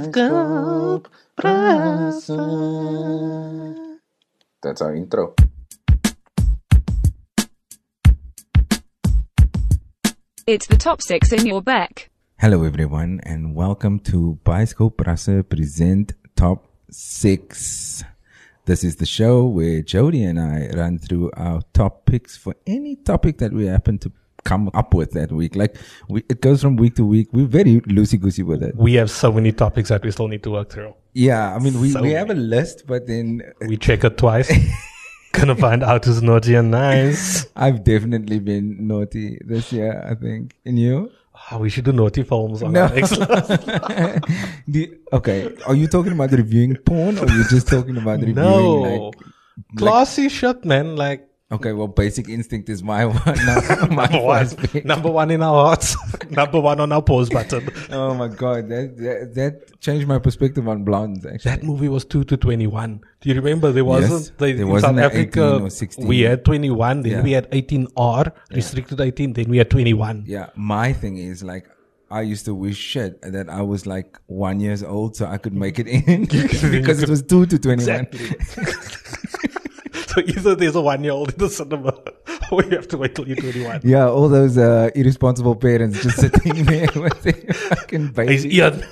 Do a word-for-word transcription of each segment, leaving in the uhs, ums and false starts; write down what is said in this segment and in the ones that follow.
Bioscoop Praça. That's our intro. It's the top six in your back. Hello everyone and welcome to Bioscoop Praça present Top six. This is the show where Jody and I run through our top picks for any topic that we happen to come up with that week. Like, we, it goes from week to week. We're very loosey-goosey with it. We have so many topics that we still need to work through. Yeah, I mean, we, So we have a many. list, but then We check it twice. Gonna find out who's naughty and nice. I've definitely been naughty this year, I think. And you? Oh, we should do naughty films on No. our next list. The, okay, are you talking about reviewing porn or you're just talking about reviewing No. like... Classy shit, man. Like, Okay, well, Basic Instinct is my one. No, my number one. first pick. Number one in our hearts. Number one on our pause button. Oh my god, that, that that changed my perspective on blondes. Actually, That movie was two to twenty-one. Do you remember there wasn't, Yes, they, there in wasn't South an eighteen Africa, or sixteen. we had twenty-one, then Yeah. we had eighteen R, restricted eighteen, then we had twenty-one. yeah. My thing is like, I used to wish shit that I was like one years old so I could make it in because it was two to twenty-one. Exactly. So either there's a one-year-old in the cinema or you have to wait till you're twenty-one. Yeah, all those uh, irresponsible parents just sitting there with their fucking He's baby. Ian.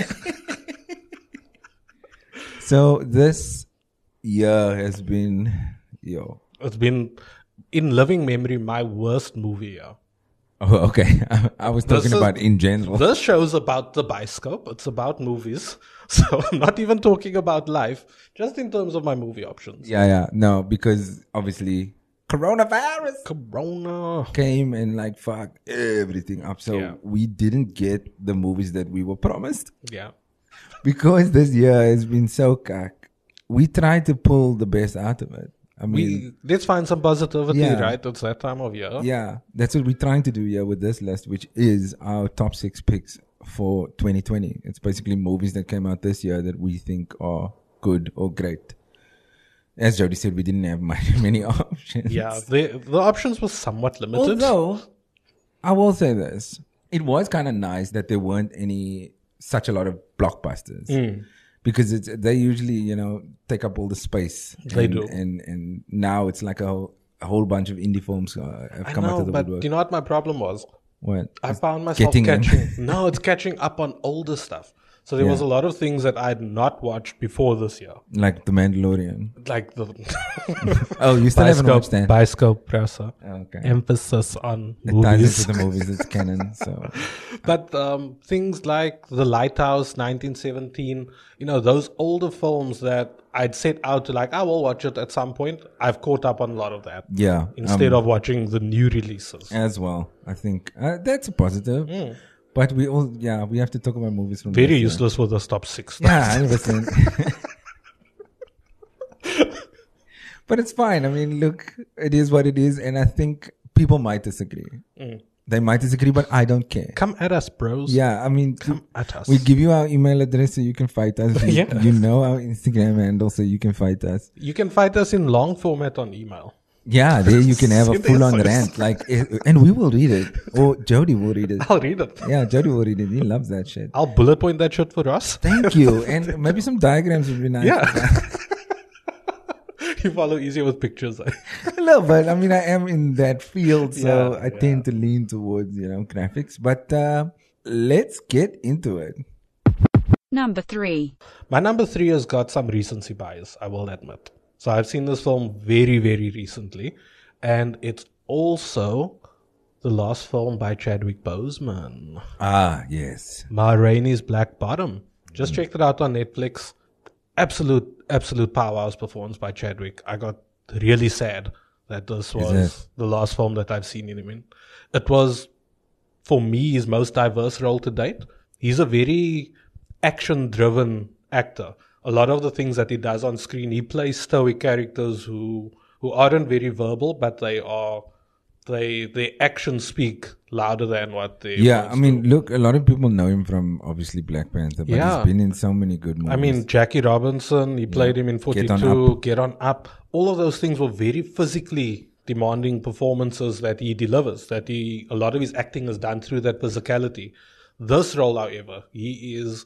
So this year has been, yo. It's been, in living memory, my worst movie year. Oh, okay. I, I was This talking is- about in general. This show's about the Bioscope. It's about movies. So I'm not even talking about life, just in terms of my movie options. Yeah, yeah. No, because obviously coronavirus Corona. came and like fucked everything up. So Yeah. we didn't get the movies that we were promised Yeah. because this year has been so cack. We tried to pull the best out of it. I mean, We, let's find some positivity, Yeah. right? It's that time of year. yeah, that's what we're trying to do here with this list, which is our top six picks for twenty twenty. It's basically movies that came out this year that we think are good or great. As Jody said, we didn't have many, many options. Yeah, the, the options were somewhat limited. Although, I will say this. It was kind of nice that there weren't any, such a lot of blockbusters. Mm. Because it's, they usually, you know, take up all the space. They and, do. And, and now it's like a whole, a whole bunch of indie films uh, have I come out know, of the but woodwork. you know what my problem was? What? I found myself Getting in. catching. No, it's catching up on older stuff. So there Yeah. was a lot of things that I had not watched before this year, Like The Mandalorian. like the Oh, you still haven't watched that? Bioscope Pressa. Okay. Emphasis on It ties movies, into the movies. It's canon. So but um, things like The Lighthouse, nineteen seventeen. You know, those older films that I'd set out to like, I will watch it at some point. I've caught up on a lot of that yeah. instead um, of watching the new releases. as well, I think uh, that's a positive. Mm. But we all, yeah, we have to talk about movies from Very this year. useless for this top six. Yeah, one hundred percent. But it's fine. I mean, look, it is what it is. And I think people might disagree. Mm. They might disagree, but I don't care. Come at us, bros. Yeah, I mean, Come at us. we give you our email address so you can fight us. You, Yeah. you know our Instagram handle so you can fight us. You can fight us in long format on email. Yeah, there you can have a Send full on essays. rant. Like, eh, and we will read it. Or Jody will read it. I'll read it. Yeah, Jody will read it. He loves that shit. I'll bullet point that shit for us. Thank you. And maybe some diagrams would be nice. Yeah. You follow easier with pictures. No, but I mean, I am in that field, so Yeah, I tend to lean towards, you know, graphics. But uh, let's get into it. Number three. My number three has got some recency bias, I will admit. So I've seen this film very, very recently. And it's also the last film by Chadwick Boseman. Ah, yes. Ma Rainey's Black Bottom. Just checked it out on Netflix. Absolute, absolute powerhouse performance by Chadwick. I got really sad that this was it? the last film that I've seen him in. It was, for me, his most diverse role to date. He's a very action-driven actor. A lot of the things that he does on screen, he plays stoic characters who who aren't very verbal, but they are they their actions speak louder than what they. Yeah, words I mean, do. look, a lot of people know him from obviously Black Panther, but Yeah. he's been in so many good movies. I mean, Jackie Robinson, he played him in Get On forty-two, Get On Up. All of those things were very physically demanding performances that he delivers, that he, a lot of his acting is done through that physicality. This role, however, he is,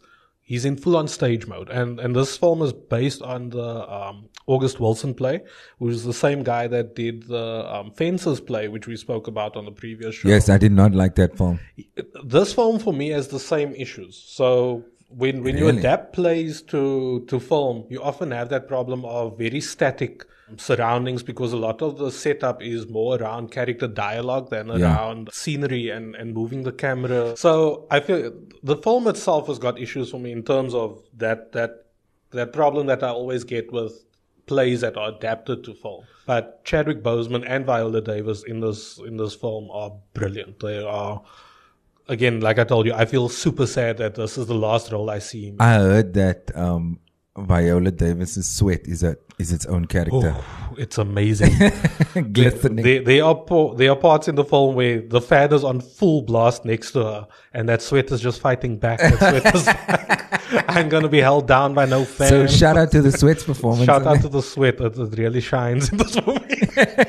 he's in full on stage mode. And and this film is based on the um, August Wilson play, which is the same guy that did the um, Fences play, which we spoke about on the previous show. Yes, I did not like that film. This film for me has the same issues. So when when you Really? adapt plays to to film, you often have that problem of very static surroundings, because a lot of the setup is more around character dialogue than Yeah. around scenery and, and moving the camera. So I feel the film itself has got issues for me in terms of that that that problem that I always get with plays that are adapted to film. But Chadwick Boseman and Viola Davis in this in this film are brilliant. They are, again, like I told you, I feel super sad that this is the last role I see him in. I heard that um, Viola Davis's sweat is a is its own character. Oh, it's amazing. Glistening. There, there are po- there are parts in the film where the fan is on full blast next to her, and that sweat is just fighting back. That sweat is like, I'm gonna be held down by no fan. So shout out to the Sweats performance. Shout out to the sweat. It, it really shines in this movie.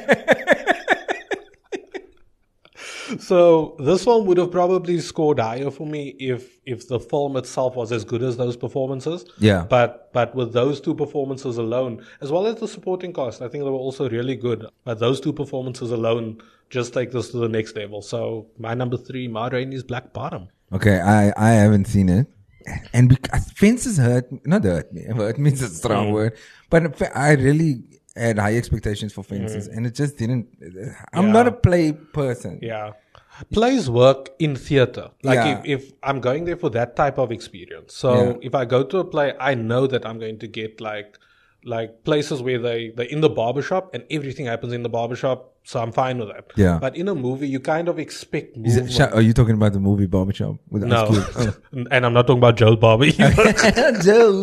So this film would have probably scored higher for me if if the film itself was as good as those performances. Yeah. But but with those two performances alone, as well as the supporting cast, I think they were also really good. But those two performances alone just take this to the next level. So my number three, Ma Rainey's Black Bottom. Okay, I, I haven't seen it. And because Fences hurt me. Not hurt me. Hurt me is a strong Mm. word. But I really had high expectations for Fences. And it just didn't. I'm Yeah. not a play person. Yeah. Plays work in theater. Like Yeah. if, if I'm going there for that type of experience. So Yeah. if I go to a play, I know that I'm going to get like like places where they, they're in the barbershop and everything happens in the barbershop. So I'm fine with that. Yeah. But in a movie, you kind of expect Is movement. it, Sha- are you talking about the movie Barbershop? With Ice no. Cube? Oh. And I'm not talking about Joe Barber either.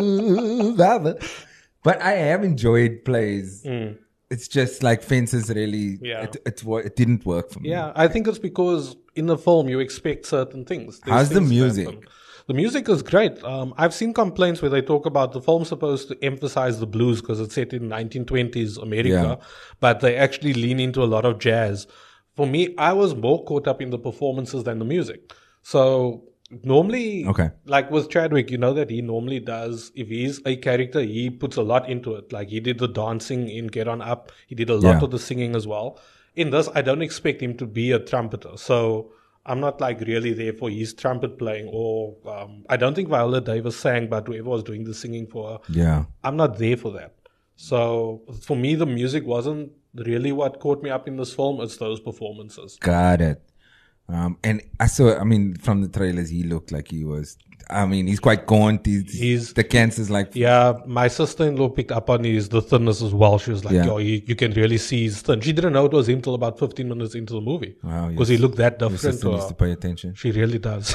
Joe Barber. But I have enjoyed plays. Mm. It's just like Fences really, Yeah. it, it, wa- it didn't work for me. Yeah, I think it's because in the film you expect certain things. There's How's the things that music? happen. The music is great. Um, I've seen complaints where they talk about the film's supposed to emphasize the blues because it's set in nineteen twenties America, Yeah. but they actually lean into a lot of jazz. For me, I was more caught up in the performances than the music. So normally, Okay. like with Chadwick, you know that he normally does, if he's a character, he puts a lot into it. Like he did the dancing in Get On Up. He did a lot Yeah. of the singing as well. In this, I don't expect him to be a trumpeter. So I'm not like really there for his trumpet playing, or um, I don't think Viola Davis sang, but whoever was doing the singing for her, Yeah. I'm not there for that. So for me, the music wasn't really what caught me up in this film. It's those performances. Got it. Um, and I saw, I mean, from the trailers, he looked like he was, I mean, he's quite gaunt. He's, He's- the cancer's like, Yeah, my sister-in-law picked up on his the thinness as well. She was like, Yeah. "Yo, you, you can really see he's thin." She didn't know it was him till about fifteen minutes into the movie Wow, because yes. he looked that your different sister to needs her. to pay attention. She really does.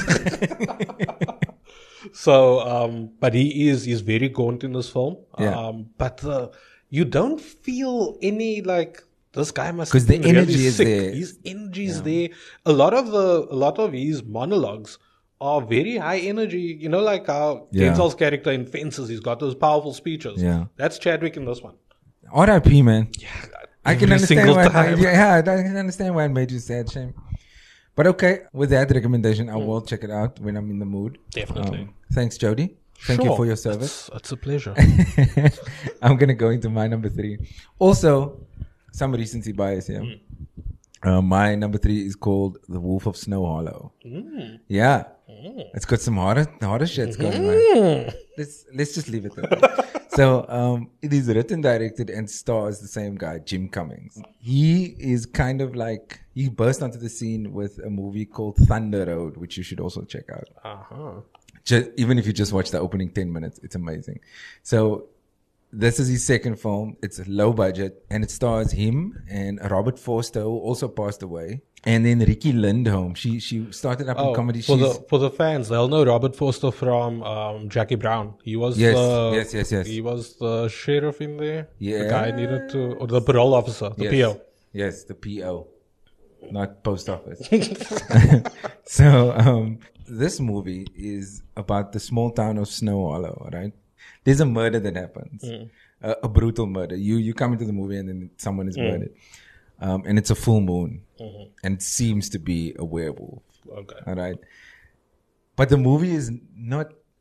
So, um, but he is he's very gaunt in this film. Yeah. Um, but uh, you don't feel any like this guy must 'Cause have the been really energy is sick. there. His energy is there. A lot of the a lot of his monologues are very high energy. You know, like how Yeah. Denzel's character in Fences, he's got those powerful speeches. Yeah. That's Chadwick in this one. R I P, man. I can Every understand single why. time. Yeah, I can understand why it made you sad, shame. But okay, with that recommendation, I will check it out when I'm in the mood. Definitely. Um, thanks, Jody. Thank you Sure. for your service. It's, it's a pleasure. I'm gonna go into my number three. Also, some recency bias here. Uh, my number three is called The Wolf of Snow Hollow. Yeah, it's got some harder, harder shits going on. Let's let's just leave it there. So, um, it is written, directed, and stars the same guy, Jim Cummings. He is kind of like he burst onto the scene with a movie called Thunder Road, which you should also check out. Uh-huh. Just, even if you just watch the opening ten minutes, it's amazing. So this is his second film. It's low budget and it stars him and Robert Forster, who also passed away. And then Ricky Lindholm. She she started up in comedy. For She's, the for the fans, they'll know Robert Forster from um, Jackie Brown. He was Yes, the, yes, yes, yes. He was the sheriff in there. Yeah. The guy needed to, or the parole officer, the yes, P O. Yes, the P O. Not post office. So um, this movie is about the small town of Snow Hollow, right? There's a murder that happens. A, a brutal murder. You you come into the movie and then someone is murdered. Um, and it's a full moon. And it seems to be a werewolf. Okay. All right. But the movie is not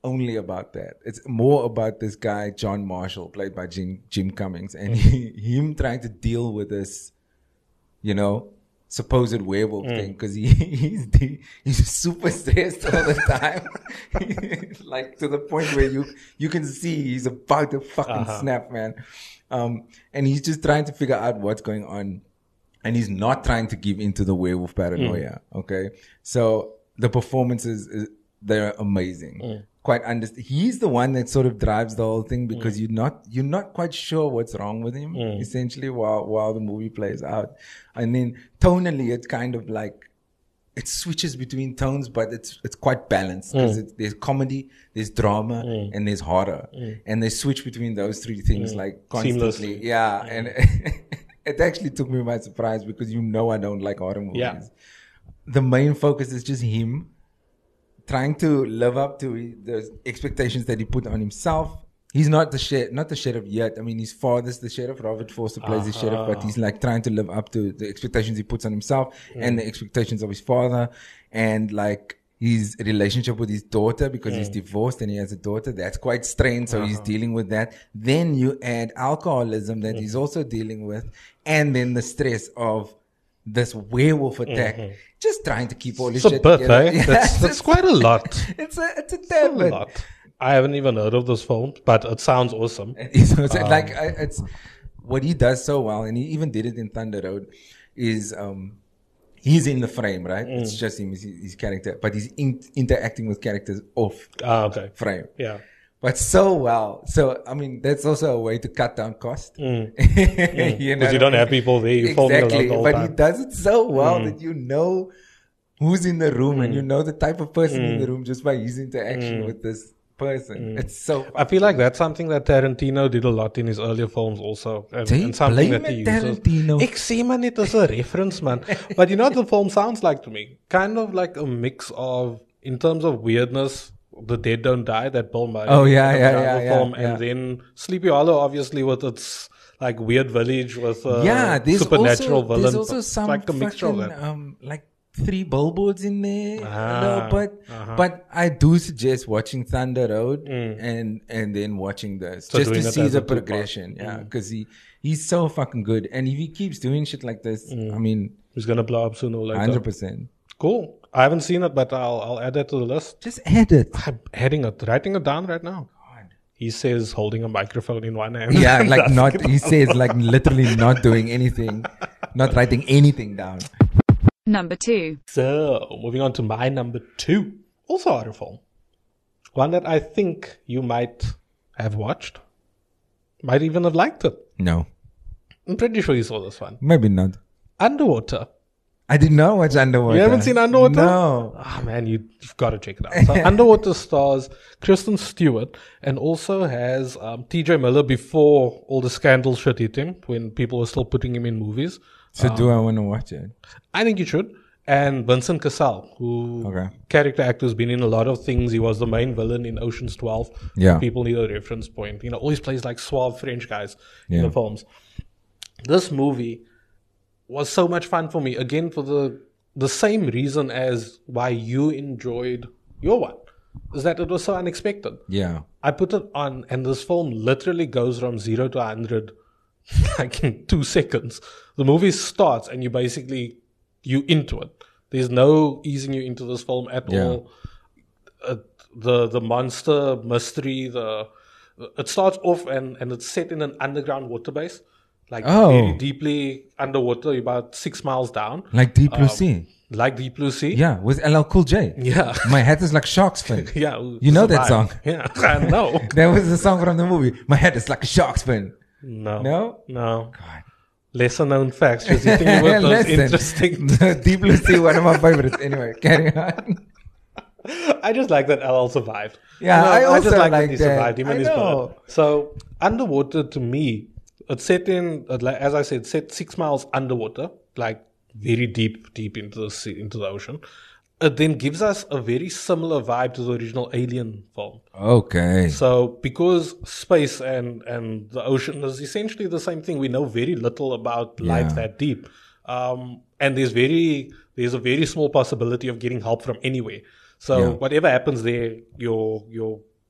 only about that. It's more about this guy, John Marshall, played by Jim, Jim Cummings, and he, him trying to deal with this, you know, supposed werewolf Mm. thing, because he, he's he's super stressed all the time. Like to the point where you you can see he's about to fucking Uh-huh. snap, man. Um, and he's just trying to figure out what's going on. And he's not trying to give into the werewolf paranoia. Mm. Okay. So the performances, is, they're amazing. Mm. Quite underst- He's the one that sort of drives the whole thing, because you're not, you're not quite sure what's wrong with him, Mm. essentially, while, while the movie plays out. And then tonally, it's kind of like, it switches between tones, but it's, it's quite balanced, because Mm. there's comedy, there's drama, Mm. and there's horror. Mm. And they switch between those three things Mm. like constantly. Seamlessly. Yeah. And it actually took me by surprise, because you know I don't like horror movies. Yeah. The main focus is just him trying to live up to the expectations that he put on himself. He's not the sheriff, not the sheriff yet. I mean, his father's the sheriff. Robert Forster plays the Uh-huh. sheriff, but he's like trying to live up to the expectations he puts on himself and the expectations of his father, and like his relationship with his daughter, because he's divorced and he has a daughter. That's quite strained, so he's dealing with that. Then you add alcoholism that he's also dealing with, and then the stress of this werewolf attack. Just trying to keep all this It's a shit bit, together. eh? Yeah, That's, it's that's quite a lot. It's a it's a tad a bit. lot. I haven't even heard of this film, but it sounds awesome. It's, it's Um, like I, it's what he does so well, and he even did it in Thunder Road. Is um, he's in the frame, right? Mm. It's just him, his, his character, but he's in, interacting with characters off Ah, okay. frame, Yeah. but so well. So I mean, that's also a way to cut down cost. Mm. you Because you don't have people there. You film exactly, the whole but time. he does it so well Mm. that you know who's in the room, and you know the type of person in Mm. the room just by his interaction Mm. with this person. It's so. I feel like that's something that Tarantino did a lot in his earlier films also. And, Jy and something blame that he it, uses. Tarantino. Ek sê maar net as 'n reference, man. But you know what the film sounds like to me? Kind of like a mix of, in terms of weirdness, The Dead Don't Die, that Bill Murray Oh, yeah, yeah, genre yeah, yeah, film, yeah. and then Sleepy Hollow, obviously, with its like weird village with uh, yeah, there's supernatural also, villain. There's also It's some like a mixture of fucking, that. um, like three billboards in there a Ah, little bit. uh-huh. But I do suggest watching Thunder Road Mm. and and then watching this, So just to doing it see as the a two-part. progression. Yeah, Mm. because he he's so fucking good, and if he keeps doing shit like this, I mean, He's gonna blow up sooner or later. hundred percent. Cool. I haven't seen it, but I'll I'll add that to the list. Just add it. I'm adding it, writing it down right now. He says holding a microphone in one hand. Yeah, like That's not. good. He says like literally not doing anything, not writing anything down. Number two. So, moving on to my number two. Also a horror film. One that I think you might have watched. Might even have liked it. No, I'm pretty sure you saw this one. maybe not. Underwater. I did not watch Underwater. You haven't seen Underwater? No. Ah, man, you, you've got to check it out. So, Underwater stars Kristen Stewart and also has um, T J Miller before all the scandal shit hit him, when people were still putting him in movies. So do I want to watch it? I think you should. And Vincent Cassel, who Okay. character actor, has been in a lot of things. He was the main villain in Ocean's twelve. Yeah. People need a reference point. You know, always plays like suave French guys in Yeah. the films. This movie was so much fun for me. Again, for the the same reason as why you enjoyed your one, is that it was so unexpected. Yeah. I put it on, and this film literally goes from zero to a hundred like in two seconds. The movie starts, and you basically you into it. There's no easing you into this film at Yeah. all. Uh, the the monster mystery. The it starts off, and and it's set in an underground water base, like Oh. very deeply underwater, about six miles down, Like Deep Blue Um, Sea. like Deep Blue Sea. Yeah, with L L Cool J. Yeah. My head is like shark's fin. Yeah, You know that survive. song? Yeah, I know. That was the song from the movie. My head is like a shark's fin. No, No? no. God. Lesser known facts. Just hitting you with those Listen, interesting. Deep Blue Sea, one of my favorites. Anyway, carry on. I just like that L L survived. Yeah, I also just like, like that he that. survived. Him I and his know. bird. So Underwater, to me, it's set in, uh, like, as I said, set six miles underwater, like very deep, deep into the sea, into the ocean. It then gives us a very similar vibe to the original Alien film. Okay. So because space and, and the ocean is essentially the same thing, we know very little about life Yeah. that deep. Um, and there's very there's a very small possibility of getting help from anywhere. So Yeah. whatever happens there, your your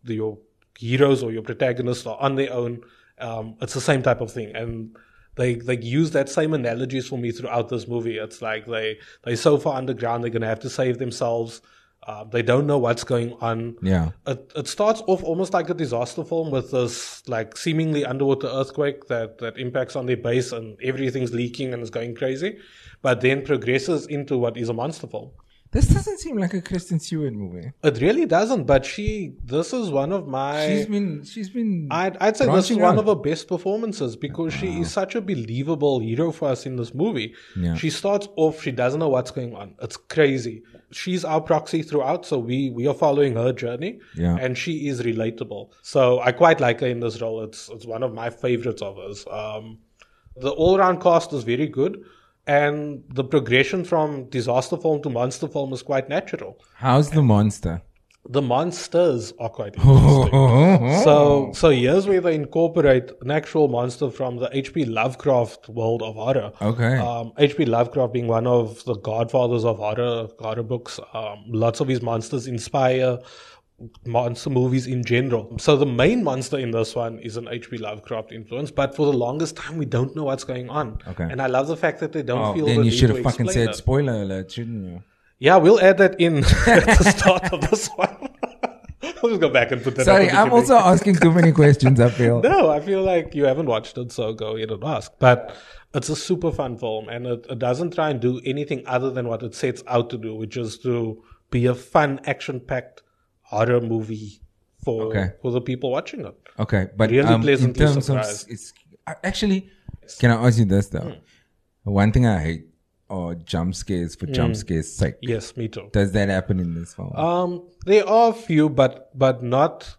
the, your heroes or your protagonists are on their own. Um, it's the same type of thing. And they they use that same analogies for me throughout this movie. It's like they, they're so far underground, they're going to have to save themselves. Uh, they don't know what's going on. Yeah. It, it starts off almost like a disaster film with this like seemingly underwater earthquake that, that impacts on their base and everything's leaking and is going crazy, but then progresses into what is a monster film. This doesn't seem like a Kristen Stewart movie. It really doesn't, but she, this is one of my... She's been, she's been. I'd, I'd say this is branching one out. of her best performances because she is such a believable hero for us in this movie. Yeah. She starts off, she doesn't know what's going on. It's crazy. She's our proxy throughout, so we, we are following her journey. Yeah. And she is relatable. So I quite like her in this role. It's, it's one of my favorites of hers. Um, the all-round cast is very good. And the progression from disaster film to monster film is quite natural. How's the monster? The monsters are quite interesting. so, so here's where they incorporate an actual monster from the H P Lovecraft world of horror. Okay. Um, H P Lovecraft being one of the godfathers of horror, horror books. Um, lots of his monsters inspire monster movies in general. So the main monster in this one is an H P Lovecraft influence, but for the longest time we don't know what's going on. Okay. And I love the fact that they don't Oh, feel then the you need should to have fucking explain said it. spoiler alert, shouldn't you? Yeah, we'll add that in at the start of this one. I'll just go back and put that Sorry, up at the I'm beginning. also asking too many questions, I feel. No, I feel like you haven't watched it, so go ahead and ask. But it's a super fun film, and it, it doesn't try and do anything other than what it sets out to do, which is to be a fun, action-packed horror movie for Okay. for the people watching it. Okay, but Really um, in pleasantly terms surprised. of it's I- actually, can I ask you this though? Hmm. One thing I hate are jump scares for jump scares' sake. Yes, me too. Does that happen in this film? Um, there are a few, but but not.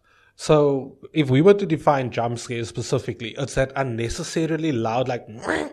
So if we were to define jump scares specifically, it's that unnecessarily loud, like,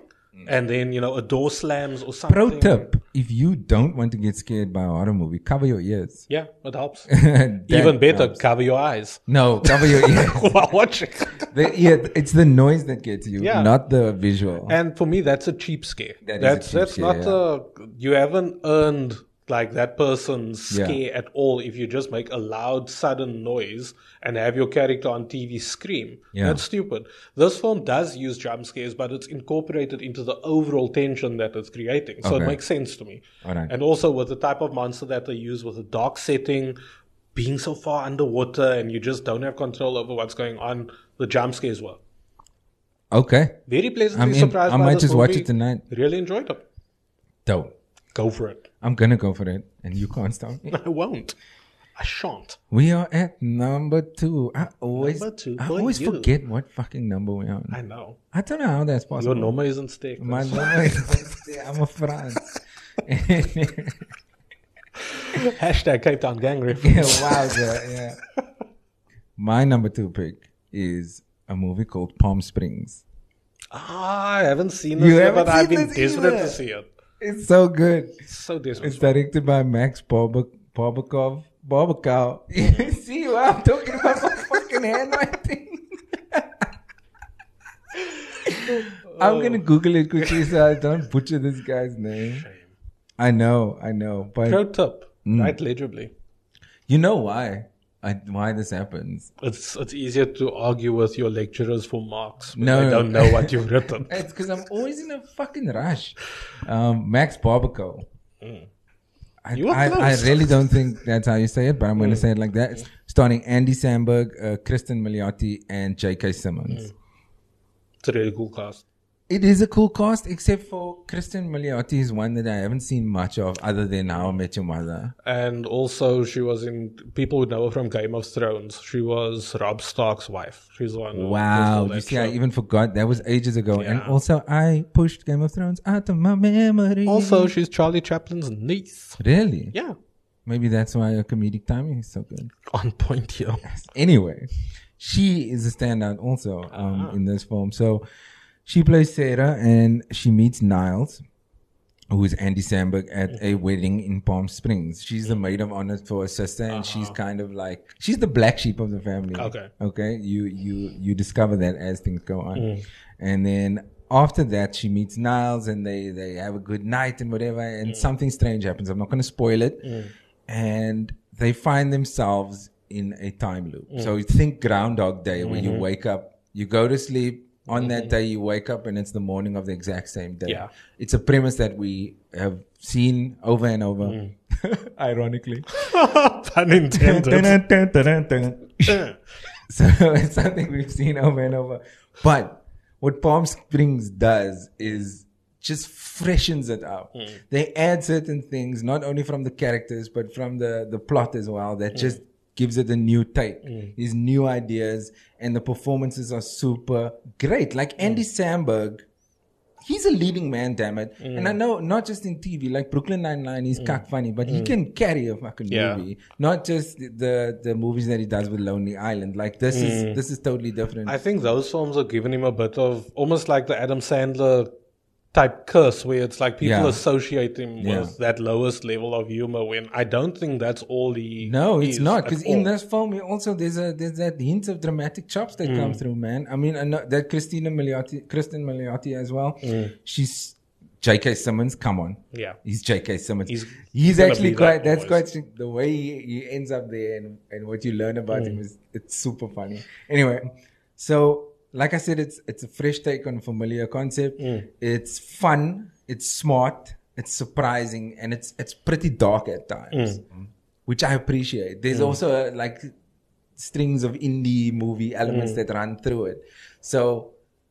and then you know a door slams or something. Pro tip: if you don't want to get scared by a horror movie, cover your ears. Yeah, it helps. That Even better, helps. cover your eyes No, cover your ears. while watching. The, yeah, it's the noise that gets you, Yeah. not the visual. And for me, that's a cheap scare. That is a that's cheap that's scare, not yeah. a. You haven't earned like that person's Yeah. scare at all if you just make a loud, sudden noise and have your character on T V scream. Yeah. That's stupid. This film does use jump scares, but it's incorporated into the overall tension that it's creating. So Okay. it makes sense to me. All right. And also with the type of monster that they use with a dark setting, being so far underwater and you just don't have control over what's going on, the jump scares work. Okay, Very pleasantly I'm in. surprised I by might this just watch movie. it tonight. Really enjoyed it. Dope. Go for it. I'm gonna go for it, and you can't stop me. I won't. I shan't. We are at number two. I always, Number two I for always you. forget what fucking number we're on. I know. I don't know how that's possible. Your number isn't steak. My number is, I'm a France. Hashtag Cape Town gang Yeah, reference. wowza, yeah. My number two pick is a movie called Palm Springs. Ah, I haven't seen You this yet, haven't but I've seen been this desperate either. to see it. It's so good. So desperate. It's directed by Max Barba- Barbakov. Barbakov. See what I'm talking about? My fucking handwriting. I'm gonna Google it quickly so I don't butcher this guy's name. Shame. I know, I know, but Pro tip. Mm. Write legibly. you know why? I, why this happens? It's it's easier to argue with your lecturers for marks when No. they don't know what you've written. It's because I'm always in a fucking rush. Um, Max Barbaco. I, You were I, I close. really don't think that's how you say it, but I'm going to say it like that. It's starring Andy Samberg, uh, Kristen Milioti, and J K Simmons. It's a really cool cast. It is a cool cast, except for Kristen Milioti is one that I haven't seen much of other than How I Met Your Mother. And also, she was in, people would know her from Game of Thrones. She was Rob Stark's wife. She's the one who Wow. did You that see, I show. even forgot. That was ages ago. And Yeah. also, I pushed Game of Thrones out of my memory. Also, she's Charlie Chaplin's niece. Really? Yeah. Maybe that's why her comedic timing is so good. On point here. Anyway, she is a standout also um, Ah. in this film. So she plays Sarah and she meets Niles, who is Andy Samberg, at a wedding in Palm Springs. She's the maid of honor for her sister, and she's kind of like she's the black sheep of the family. Okay. Okay. You you you discover that as things go on, and then after that she meets Niles, and they they have a good night and whatever, and something strange happens. I'm not going to spoil it, and they find themselves in a time loop. So you think Groundhog Day, where Mm-hmm. you wake up, you go to sleep. On that day, you wake up and it's the morning of the exact same day. Yeah. It's a premise that we have seen over and over. Mm. Ironically. Pun intended. So it's something we've seen over and over. But what Palm Springs does is just freshens it up. Mm. They add certain things, not only from the characters, but from the, the plot as well, that just gives it a new take. Mm. These new ideas, and the performances are super great. Like Andy Samberg, he's a leading man, damn it. Mm. And I know not just in T V, like Brooklyn Nine-Nine, he's cock funny, but he can carry a fucking Yeah. movie. Not just the the movies that he does with Lonely Island. Like this is this is totally different. I think those films are giving him a bit of almost like the Adam Sandler type curse, where it's like people Yeah. associate him Yeah. with that lowest level of humor, when I don't think that's all he No, it's is not, at because in all. this film also there's a there's that hint of dramatic chops that Mm. come through, man. I mean, I know that Christina Milioti, Kristen Milioti as well. Mm. She's J K. Simmons. Come on, Yeah. he's J K. Simmons. He's- He's, he's gonna actually be quite. that That's always. quite the way he, he ends up there, and and what you learn about Mm. him is it's super funny. Anyway, so like I said, it's it's a fresh take on a familiar concept. Mm. It's fun. It's smart. It's surprising, and it's it's pretty dark at times, which I appreciate. There's also uh, like strings of indie movie elements that run through it. So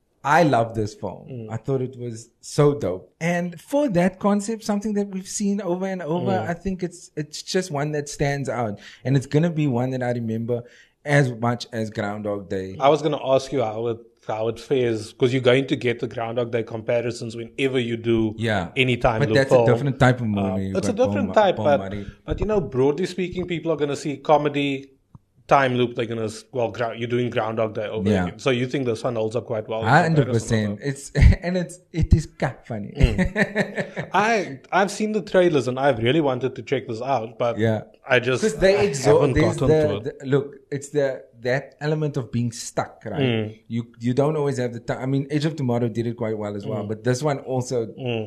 I love this film. I thought it was so dope. And for that concept, something that we've seen over and over, I think it's it's just one that stands out. And it's gonna be one that I remember as much as Groundhog Day. I was going to ask you how it how it fares, because you're going to get the Groundhog Day comparisons whenever you do Yeah. any time But loop that's film. a different type of Um, movie. You've it's a got different Paul Ma- type, Paul but Murray. but you know, broadly speaking, people are going to see comedy, time loop. They're going to well, grou- you're doing Groundhog Day over Yeah. again. So you think this one holds up quite well? in Hundred comparison percent. of It's and it's it is cat funny. the- I I've seen the trailers and I've really wanted to check this out, but Yeah. I just Because they I exhaust. haven't There's gotten to the, it. the look. It's the that element of being stuck, right? Mm. You you don't always have the time. I mean, Edge of Tomorrow did it quite well as Mm. well, but this one also.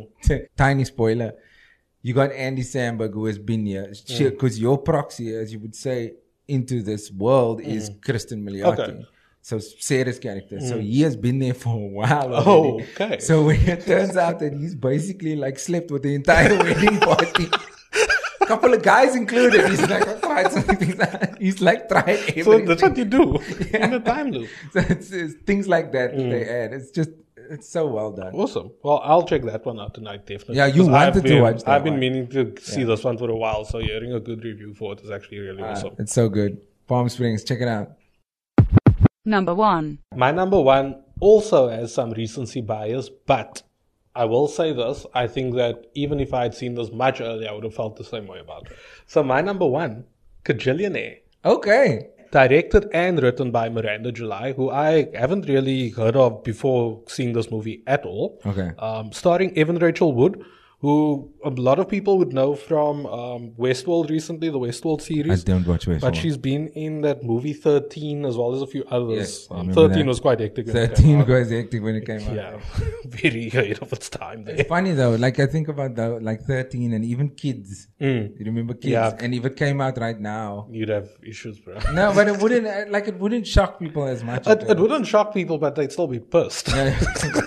Tiny spoiler. You got Andy Samberg, who has been here Mm. because your proxy, as you would say, into this world is Kristen Milioti. Mm. Okay. So Sarah's character. So he has been there for a while. Oh, already. okay. So when it turns out that he's basically like slept with the entire wedding party. Couple of guys included. He's like, I tried something. He's like tried everything. So that's what you do in a time loop. So it's, it's things like that Mm. they add. It's just, it's so well done. Awesome. Well, I'll check that one out tonight, definitely. Yeah, you 'Cause wanted I've to been, watch that I've been one. meaning to see this one for a while, so hearing a good review for it is actually really Uh, awesome. it's so good. Palm Springs, check it out. Number one. My number one also has some recency bias, but I will say this. I think that even if I had seen this much earlier, I would have felt the same way about it. So my number one, Kajillionaire. Okay. Directed and written by Miranda July, who I haven't really heard of before seeing this movie at all. Okay. Um, starring Evan Rachel Wood, who a lot of people would know from um, Westworld recently, the Westworld I series. don't watch Westworld. But she's been in that movie thirteen as well as a few others. Yes, I um, remember thirteen that. was quite hectic. when it came thirteen out. goes hectic when it came out. Yeah, very ahead of its time there. It's funny though, like I think about the, like thirteen and even kids. Mm. You remember kids? Yeah. And if it came out right now. You'd have issues, bro. No, but it wouldn't, uh, like it wouldn't shock people as much. It, it wouldn't shock people, but they'd still be pissed. Yeah.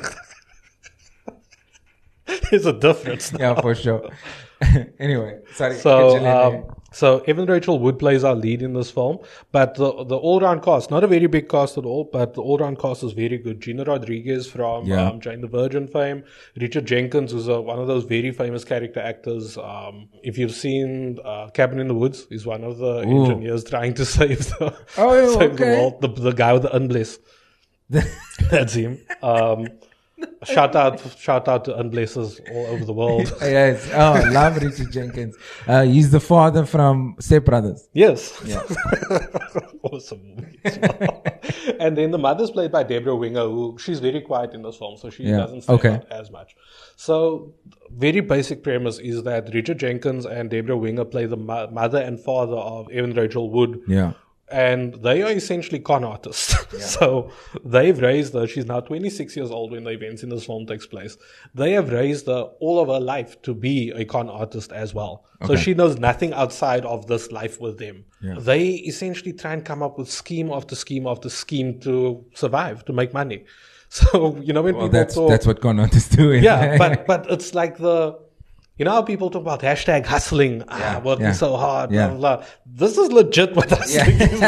There's a difference. Yeah, for sure. Anyway, sorry. So, Kajillionaire. um, so Evan Rachel Wood plays our lead in this film, but the the all round cast, not a very big cast at all, but the all round cast is very good. Gina Rodriguez from Yeah. um, Jane the Virgin fame, Richard Jenkins, who's a, one of those very famous character actors. Um, if you've seen uh, Cabin in the Woods, he's one of the Ooh. engineers trying to save the Oh, save the okay. world. The, the guy with the unbless. That's him. Um, shout out, shout out to unblessers all over the world. Yes. Oh, love Richard Jenkins. Uh, he's the father from Step Brothers. Yes. Yeah. Awesome movie as well. And then the mother's played by Deborah Winger, who she's very quiet in this film, so she Yeah. doesn't stand Okay. out as much. So, very basic premise is that Richard Jenkins and Deborah Winger play the mo- mother and father of Evan Rachel Wood, Yeah. And they are essentially con artists. So they've raised her. She's now twenty-six years old when the events in this film takes place. They have raised her all of her life to be a con artist as well. So Okay. she knows nothing outside of this life with them. Yeah. They essentially try and come up with scheme after scheme after scheme to survive, to make money. So, you know, when Well, people that's talk... that's what con artists do. yeah, but, but it's like the... You know how people talk about hashtag hustling, ah, working yeah. so hard, Yeah. blah, blah, blah. This is legit what hustling is.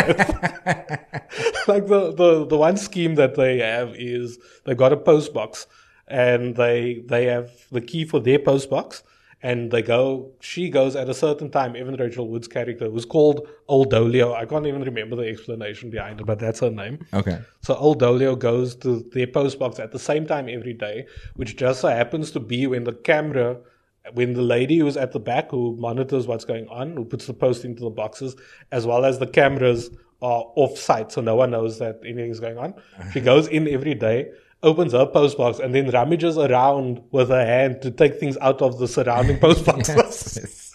Like the, the, the one scheme that they have is they got a post box and they they have the key for their post box and they go, she goes at a certain time, Evan Rachel Wood's character, who's called Old Dolio. I can't even remember the explanation behind it, but that's her name. Okay. So Old Dolio goes to their post box at the same time every day, which just so happens to be when the camera... when the lady who's at the back who monitors what's going on, who puts the post into the boxes, as well as the cameras are off site, so no one knows that anything's going on. She goes in every day, opens her post box, and then rummages around with her hand to take things out of the surrounding post boxes.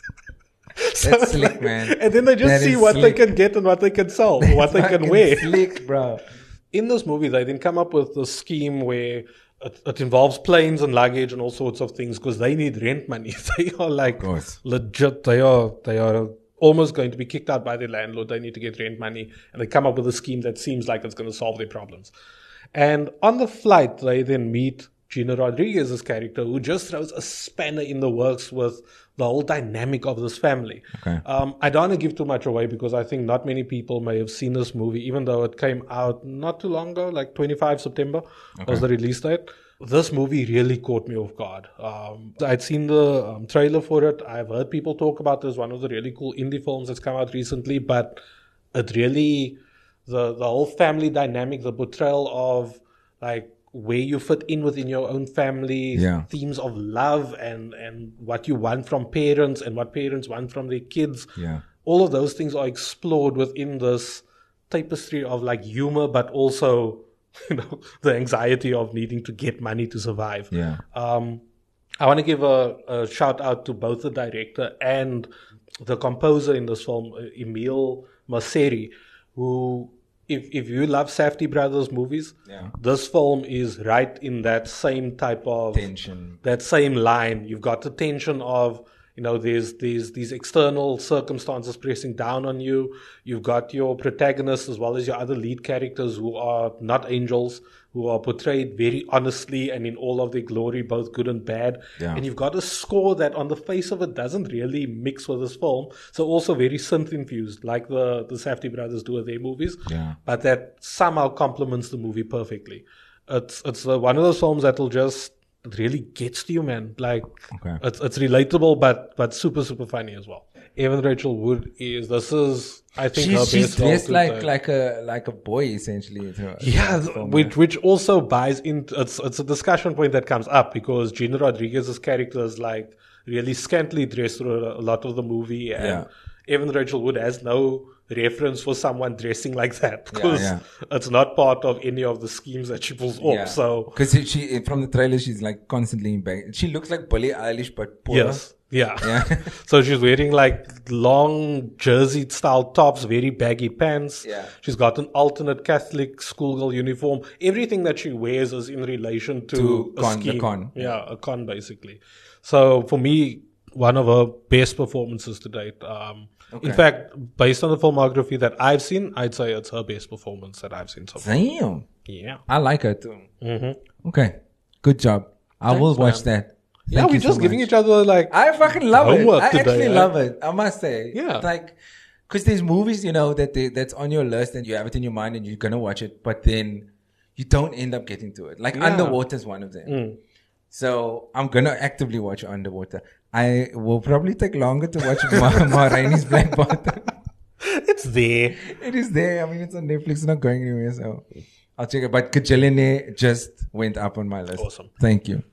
So That's it's slick, like- man. And then they just That see is what slick. they can get and what they can sell, what they can Fucking wear. Slick, bro. In this movie, they then come up with the scheme where it, it involves planes and luggage and all sorts of things because they need rent money. They are like course. legit. They are they are almost going to be kicked out by their landlord. They need to get rent money, and they come up with a scheme that seems like it's going to solve their problems. And on the flight, they then meet Gina Rodriguez's character, who just throws a spanner in the works with the whole dynamic of this family. Okay. Um, I don't want to give too much away because I think not many people may have seen this movie, even though it came out not too long ago, like twenty-fifth of September was the release date. This movie really caught me off guard. Um, I'd seen the um, trailer for it. I've heard people talk about it as one of the really cool indie films that's come out recently, but it really, the, the whole family dynamic, the portrayal of like where you fit in within your own family, Yeah. themes of love and, and what you want from parents and what parents want from their kids. Yeah. All of those things are explored within this tapestry of like humor, but also, you know, the anxiety of needing to get money to survive. Yeah. Um, I want to give a, a shout out to both the director and the composer in this film, uh, Emil Masseri, who, if if you love Safdie Brothers movies, Yeah. this film is right in that same type of Tension. that same line. You've got the tension of, you know, there's there's these external circumstances pressing down on you. You've got your protagonists as well as your other lead characters who are not angels, who are portrayed very honestly and in all of their glory, both good and bad. Yeah. And you've got a score that on the face of it doesn't really mix with this film. So also very synth infused, like the, the Safdie Brothers do with their movies. Yeah. But that somehow complements the movie perfectly. It's it's uh, one of those films that will just, it really gets to you, man. Like, Okay. it's it's relatable, but but super super funny as well. Evan Rachel Wood is this is I think her She's, she's best role dressed to like date. like a like a boy essentially. to- Yeah, to film, which which also buys into it's it's a discussion point that comes up because Gina Rodriguez's character is like really scantily dressed through a lot of the movie, and Yeah. Evan Rachel Wood has no reference for someone dressing like that because yeah. it's not part of any of the schemes that she pulls off. Yeah. So because she from the trailer she's like constantly in bag. She looks like Billie Eilish but poorer. yes, yeah. Yeah. So she's wearing like long jersey style tops, very baggy pants. Yeah. She's got an alternate Catholic schoolgirl uniform. Everything that she wears is in relation to, To a con- the scheme. con. Yeah, a con basically. So for me, one of her best performances to date. Um, Okay. In fact, based on the filmography that I've seen, I'd say it's her best performance that I've seen so far. Damn. Yeah. I like her too. Mm-hmm. Okay. Good job. I Thanks, will watch man. that. Yeah, Thank we're you so just giving much. each other like I fucking love it. homework I today, actually eh? love it. I must say. Yeah. Like, cause there's movies, you know, that they, that's on your list and you have it in your mind and you're going to watch it, but then you don't end up getting to it. Like Yeah. Underwater is one of them. Mm. So I'm going to actively watch Underwater. I will probably take longer to watch Ma, Ma Rainey's Black Bottom. It's there. It is there. I mean, it's on Netflix. It's not going anywhere. So I'll check it. But Kajilene just went up on my list. Awesome. Thank you.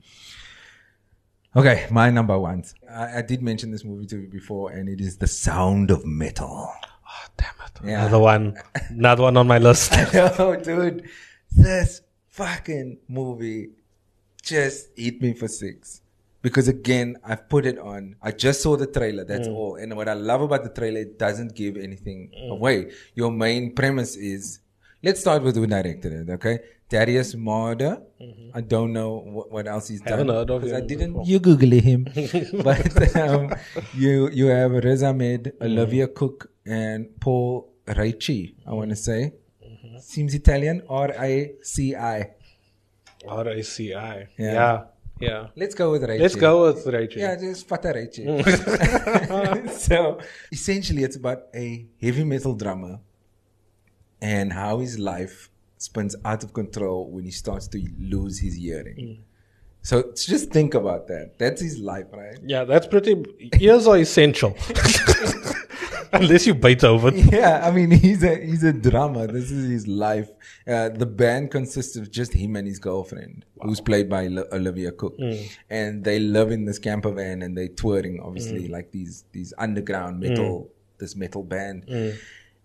Okay, my number one. I, I did mention this movie to you before, and it is The Sound of Metal. Oh, damn it. Yeah. Another one. Another one on my list. No, dude. This fucking movie just hit me for six. Because again, I've put it on. I just saw the trailer. That's Mm. all. And what I love about the trailer, it doesn't give anything Mm. away. Your main premise is, let's start with who directed it, okay? Darius Marder. Mm-hmm. I don't know what, what else he's Haven't done. heard of 'cause I him didn't. before. You Google him. But um, you you have Riz Ahmed, Mm. Olivia Cook, and Paul Ricci. I want to say. Mm-hmm. Seems Italian. R I C I. R A C I. Yeah. Yeah. Yeah. Let's go with Ricci. Let's go with Rachel. Yeah, just Fata Ricci. So essentially, it's about a heavy metal drummer and how his life spins out of control when he starts to lose his hearing. Mm. So just think about that. That's his life, right? Yeah, that's pretty. Ears are essential. Unless you Beethoven. Yeah, I mean, he's a he's a drummer. This is his life. Uh, the band consists of just him and his girlfriend, who's played by L- Olivia Cook, Mm. and they live in this camper van and they touring, obviously, Mm. like these these underground metal, this metal band. Mm.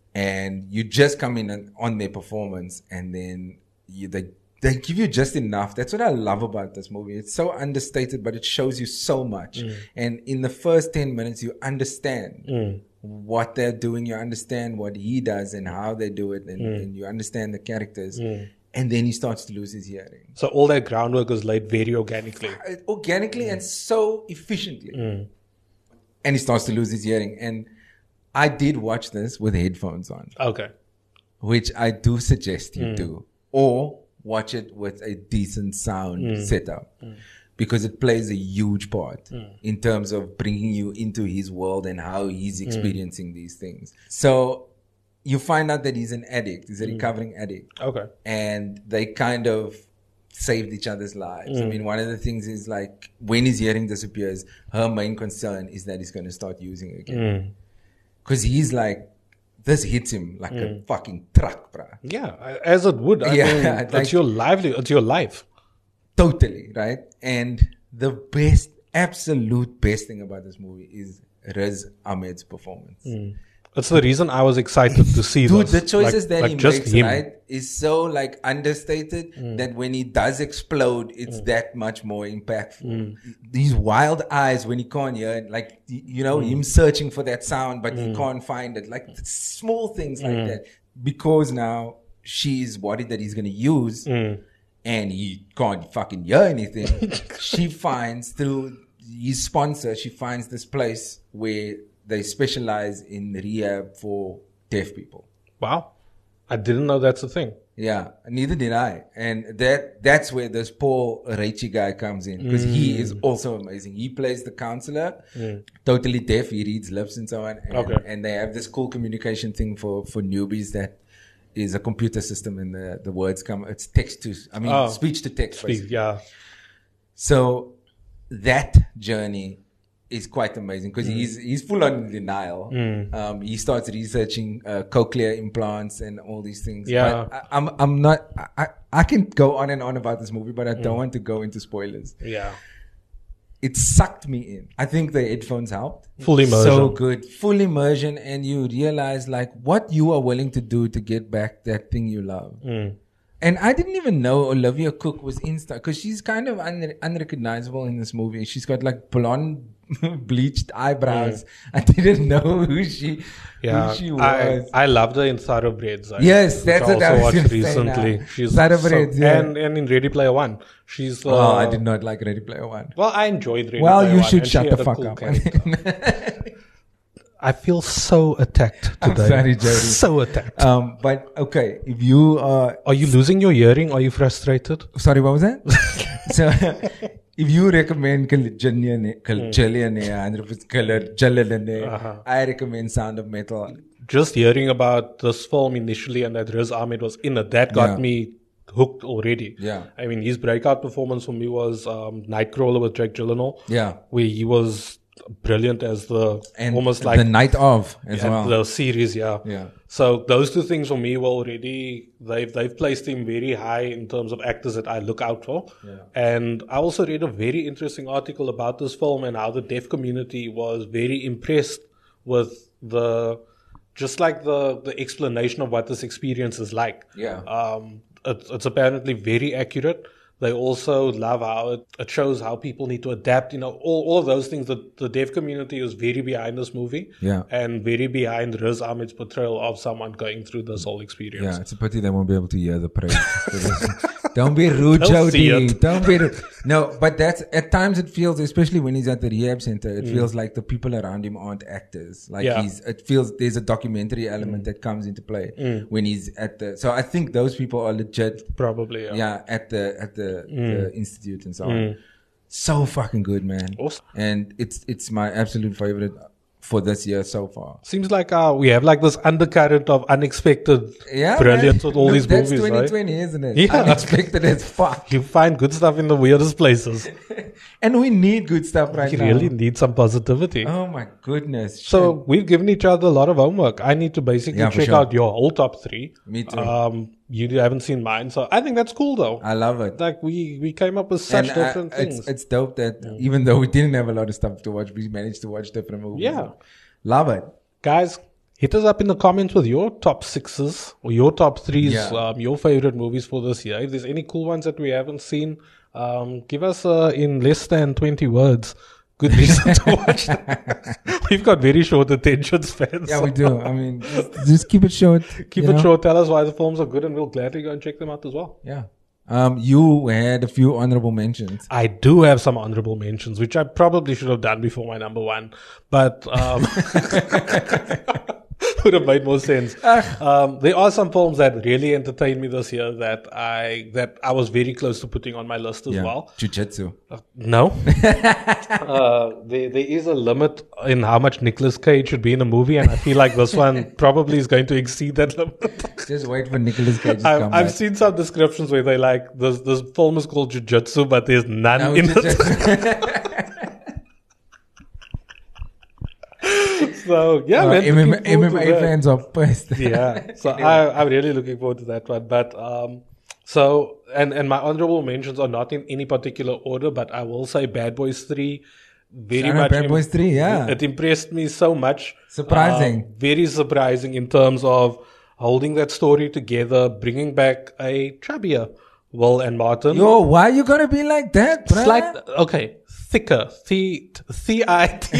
And you just come in and, on their performance, and then you, they they give you just enough. That's what I love about this movie. It's so understated, but it shows you so much. Mm. And in the first ten minutes, you understand Mm. what they're doing. You understand what he does and how they do it, and, Mm. and you understand the characters. Mm. And then he starts to lose his hearing. So all that groundwork was laid very organically. Uh, Organically and so efficiently. Mm. And he starts to lose his hearing. And I did watch this with headphones on, Okay. which I do suggest you Mm. do. Or watch it with a decent sound Mm. setup. Because it plays a huge part in terms of bringing you into his world and how he's experiencing these things. So you find out that he's an addict. He's a recovering addict. Okay. And they kind of saved each other's lives. I Mm. mean, one of the things is like when his hearing disappears, her main concern is that he's going to start using it again. Mm. Because he's like, this hits him like a fucking truck, bruh. Yeah, as it would. I Yeah, mean, like- it's your livelihood. It's your life. Totally, right? And the best, absolute best thing about this movie is Riz Ahmed's performance. That's the reason I was excited to see Dude, this. the choices Like- that like he just makes, him. right, is so like understated that when he does explode, it's that much more impactful. These wild eyes when he can't hear it, like, y- you know, him searching for that sound, but he can't find it. Like small things like that. Because now she's worried that he's going to use Mm. and he can't fucking hear anything. She finds through his sponsor, she finds this place where they specialize in rehab for deaf people. Wow. I didn't know that's a thing. Yeah, neither did I. And that that's where this Paul Ricci guy comes in, because he is also amazing. He plays the counselor, totally deaf. He reads lips and so on. And, Okay. and they have this cool communication thing for, for newbies that is a computer system, and the, the words come, it's text to, I mean, Oh. speech to text. Please, basically. yeah. So that journey is quite amazing, because he's he's full on denial. Um, he starts researching uh, cochlear implants and all these things. Yeah. But I, I'm I'm not. I I can go on and on about this movie, but I don't want to go into spoilers. Yeah. It sucked me in. I think the headphones helped. Full immersion. So good, full immersion, and you realize like what you are willing to do to get back that thing you love. Mm. And I didn't even know Olivia Cook was Insta, because she's kind of un- unrecognizable in this movie. She's got like blonde, bleached eyebrows. I didn't know who she, Yeah. who she I, was. I loved her in Thoroughbreds. I- Yes, which that's I what I also was watched gonna say recently. now. She's Thoroughbreds, so, yeah. and, and in Ready Player One. She's uh, Oh, I did not like Ready Player One. Well, I enjoyed Ready Well, Player you One, should and shut she the had a fuck cool up. character. I feel so attacked I'm today. sorry, Jody. So attacked. um, but okay, if you are, Are you losing your hearing? Are you frustrated? sorry, what was that? So, if you recommend Kaljillionaire, Kaljillionaire, Uh-huh. I recommend Sound of Metal. Just hearing about this film initially and that Riz Ahmed was in it, that got Yeah. me hooked already. Yeah. I mean, his breakout performance for me was um, Nightcrawler with Jake Gyllenhaal, Yeah. where he was brilliant as the And almost like the night of as at well. the series, yeah. Yeah. So those two things for me were already they've they've placed him very high in terms of actors that I look out for. Yeah. And I also read a very interesting article about this film and how the deaf community was very impressed with the just like the the explanation of what this experience is like. Yeah. Um, it's, it's apparently very accurate. They also love how it, it shows how people need to adapt. You know, all, all of those things. The, the deaf community is very behind this movie. Yeah. And very behind Riz Ahmed's portrayal of someone going through this whole experience. Yeah, it's a pity they won't be able to hear the praise. Don't be rude, They'll see Jody. it. Don't be rude. No, but that's, at times it feels, especially when he's at the rehab center, it feels like the people around him aren't actors. Like Yeah. he's, it feels there's a documentary element that comes into play when he's at the, so I think those people are legit. Probably, yeah. Yeah, at the, at the, the institute and so on. So fucking good, man. Awesome. And it's, it's my absolute favorite for this year so far. Seems like uh, we have like this undercurrent of unexpected Yeah, brilliance man. with all Look, these that's movies, twenty right? twenty, isn't it? Yeah. Unexpected as fuck. You find good stuff in the weirdest places. And we need good stuff right You now. really need some positivity. Oh my goodness. So we've given each other a lot of homework. I need to basically Yeah, for check sure. out your whole top three. Me too. Um, you haven't seen mine, so I think that's cool though. I love it. Like we we came up with such And, uh, different things. It's, it's dope that even though we didn't have a lot of stuff to watch, we managed to watch different movies. Yeah. Love it. Guys, hit us up in the comments with your top sixes or your top threes, Yeah. um, your favorite movies for this year. If there's any cool ones that we haven't seen, um, give us uh, in less than twenty words. Good reason to watch them. We've got very short attention spans. Yeah, we do. I mean, just, just keep it short. Keep you it know? short. Tell us why the films are good, and we'll gladly go and check them out as well. Yeah. Um, you had a few honorable mentions. I do have some honorable mentions, which I probably should have done before my number one, but um, would have made more sense. Um, there are some films that really entertained me this year that I that I was very close to putting on my list as Yeah. well. Jiu-Jitsu. Uh, no, uh, there there is a limit in how much Nicolas Cage should be in a movie, and I feel like this one probably is going to exceed that limit. Just wait for Nicolas Cage to I've, come I've back. seen some descriptions where they like this. This film is called Jiu-Jitsu, but there's none No, in it. Jiu-Jitsu. So yeah, Uh, man, M M- looking forward to M M A that. fans are pissed. Yeah, so I, I'm really looking forward to that one. But um, so and and my honorable mentions are not in any particular order, but I will say Bad Boys Three. Very Shout out much. Bad Boys three, yeah. It impressed me so much. Surprising. Uh, very surprising in terms of holding that story together, bringing back a chubbier Will and Martin. Yo, why you gonna be like that, bruh? Slight, okay, thicker. C C I T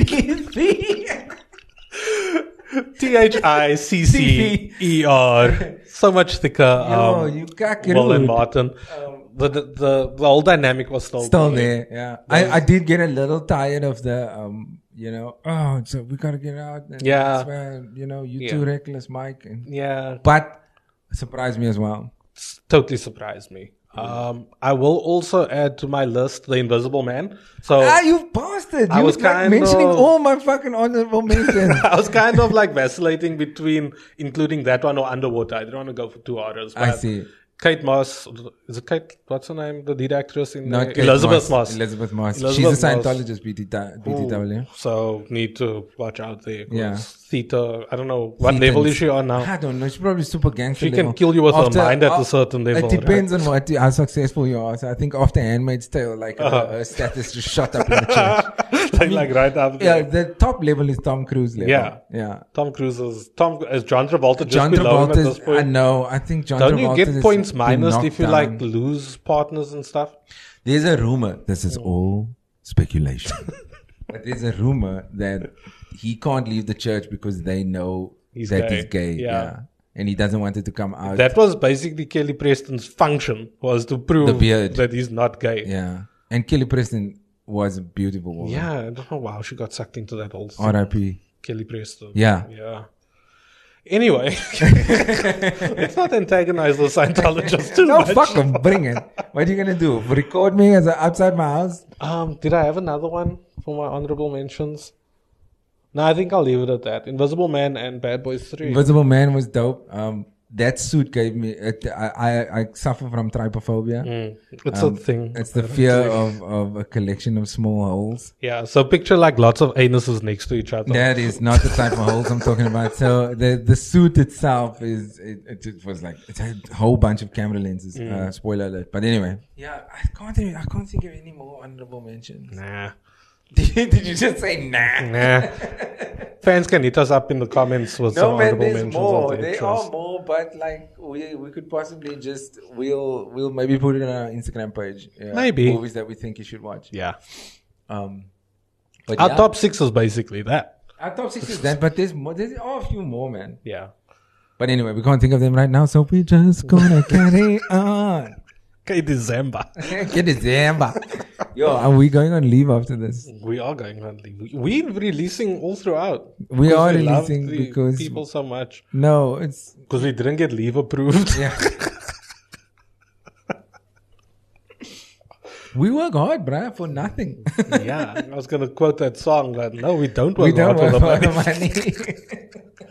T H I C C E R. So much thicker. Yo, um, you got Will and rude. Martin. The, the the the whole dynamic was still Still there. there, yeah. I, I did get a little tired of the, um, you know, oh, so we gotta get out. And Yeah. that's where, you know, you Yeah. too reckless, Mike. And, Yeah, but it surprised me as well. it's totally surprised me. Um, I will also add to my list The Invisible Man. So Ah, you bastard! I You was was like kind mentioning of- all my fucking honorable mentions. I was kind of like vacillating between including that one or Underwater. I didn't want to go for two hours. I but see. Kate Moss, is it Kate? What's her name? The lead actress in Not the, Kate Elizabeth Moss. Elizabeth Moss. Elizabeth She's a Moss. Scientologist, B T W. Ooh, so need to watch out there. 'cause Yeah. Theta, I don't know what Thetans. level is she on now. I don't know. She's probably super gangster. She can level. kill you with her After- mind at a uh, certain level. It depends on what how successful you are. So I think after Handmaid's Tale, like Uh-huh. her, her status just shot up in the church. Right? like right up Yeah, there. the top level is Tom Cruise level. Yeah. yeah. Tom Cruise is Tom is John Travolta just John below him at this Travolta. point. I know. I think John Don't Travolta you get points been minus knocked if you down. like lose partners and stuff? There's a rumor. This Oh. is all speculation. But there's a rumor that he can't leave the church because they know He's that gay. he's gay. Yeah. Yeah. And he doesn't want it to come out. That was basically Kelly Preston's function, was to prove The beard. that he's not gay. yeah. And Kelly Preston was a beautiful woman. Yeah, I don't know how she got sucked into that whole thing. R I P. Kelly Preston. Yeah. Yeah. Anyway, let's not antagonize the Scientologists too No, much. fuck him. Bring it. What are you going to do? Record me as a, outside my house? Um, did I have another one for my honorable mentions? No, I think I'll leave it at that. Invisible Man and Bad Boys three. Invisible Man was dope. Um, that suit gave me. It, I, I I suffer from trypophobia. Mm, it's Um, a thing. It's the fear of, of a collection of small holes. Yeah, so picture like lots of anuses next to each other. That is not the type of holes I'm talking about. So the the suit itself is it, it, it was like it had a whole bunch of camera lenses. Mm. Uh, spoiler alert. But anyway, yeah, I can't think, I can't think of any more honorable mentions. Nah. Did you just say nah? Nah. Fans can hit us up in the comments with some No, man, honorable there's mentions more. of their There choice. are more, but like we we could possibly just we'll we'll maybe put it on our Instagram page. Yeah, Maybe. movies that we think you should watch. Yeah. Um, but Our yeah, top six is basically that. our top six is that, but there's more. There's are a few more, man. Yeah. But anyway, we can't think of them right now, so we're just gonna carry on. Okay, December. Get December. Yo, are we going on leave after this? We are going on leave. We're releasing all throughout. We Because are love releasing the because people so much. no, it's Because we didn't get leave approved. yeah. We work hard, bruh, for nothing. Yeah, I was going to quote that song, but no, we don't work we don't hard work for the for money. the money.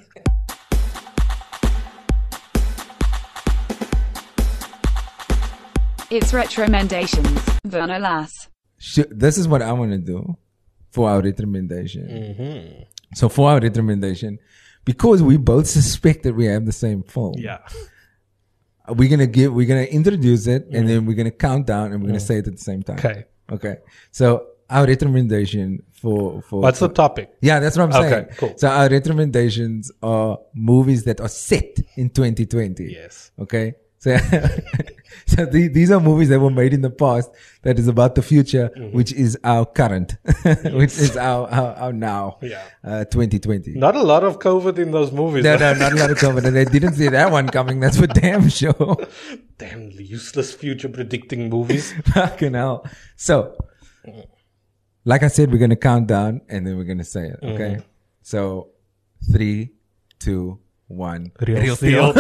It's Retromendations, Werner Lass. Sh- this is what I want to do for our recommendation. Mm-hmm. So for our recommendation, because we both suspect that we have the same film, Yeah. we're gonna give, we're gonna introduce it, and then we're gonna count down, and we're gonna say it at the same time. Okay. Okay. So our recommendation for for What's for, the topic? yeah, that's what I'm saying. Okay, cool. So our recommendations are movies that are set in twenty twenty. Yes. Okay. So, so the, these are movies that were made in the past that is about the future, Mm-hmm. which is our current, which is our, our, our now, Yeah. uh, twenty twenty. Not a lot of COVID in those movies. No, no, not a lot of confidence. They didn't see that one coming. That's for damn sure. Damn useless future predicting movies. Fucking hell. So, like I said, we're going to count down and then we're going to say it. Okay. Mm-hmm. So, three, two, one. Real Steel.